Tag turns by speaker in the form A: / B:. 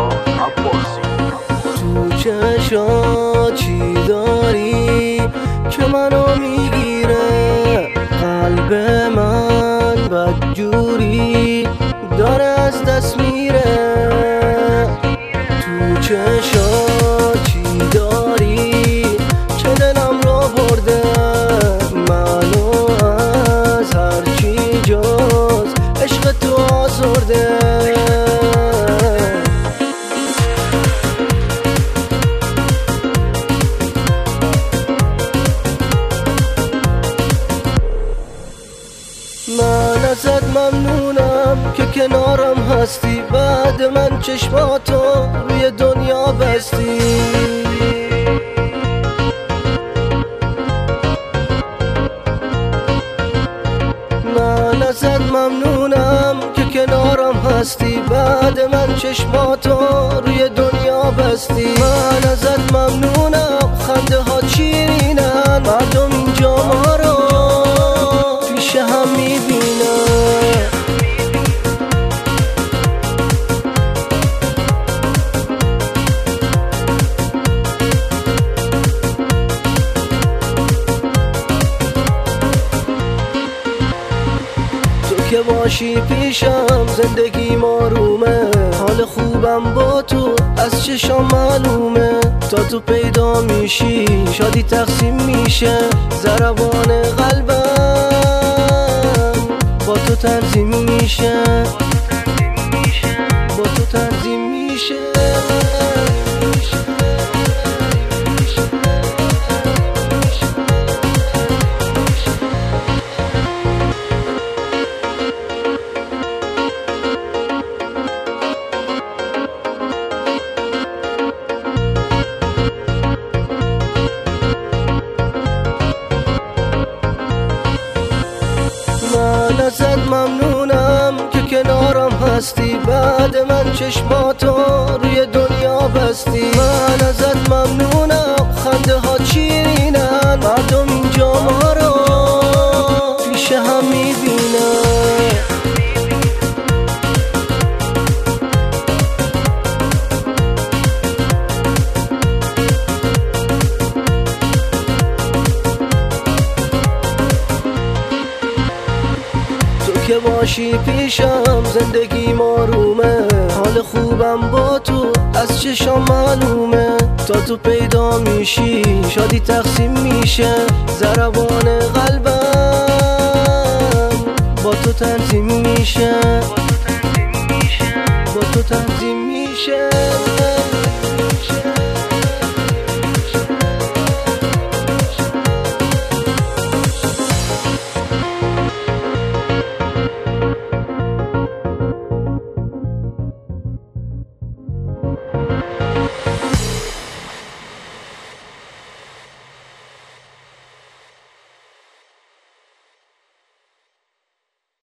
A: تو چشات چی داری که منو میگیره؟ قلب من بدجوری داره از دست میره. تو چشات چی داری که دلم رو برده؟ منو از هرچی جز عشق تو آزرده. من ازت ممنونم که کنارم هستی، بعد من چشماتو روی دنیا بستی. من ازت ممنونم که کنارم هستی، بعد من چشماتو روی دنیا بستی. من ازت ممنونم خنده ها شیرینن، مردم اینجا ما رو پیش هم میبینن. تو که باشی پیشم زندگی آرومه، حال خوبم با تو از چشام معلومه. تا تو پیدا میشی شادی تقسیم میشه، ضربان قلبم با تو تنظیم میشه، با تو تنظیم میشه. من ازت ممنونم که کنارم هستی، بعد من چشماتو روی دنیا بستی. من ازت ممنونم خنده ها شیرینن، مردم اینجا ما رو پیش هم میبینن. که باشی پیشم زندگی آرومه، حال خوبم با تو از چشام معلومه. تا تو پیدا میشی شادی تقسیم میشه، ضربان قلبم با تو تنظیم میشه، با تو تنظیم میشه.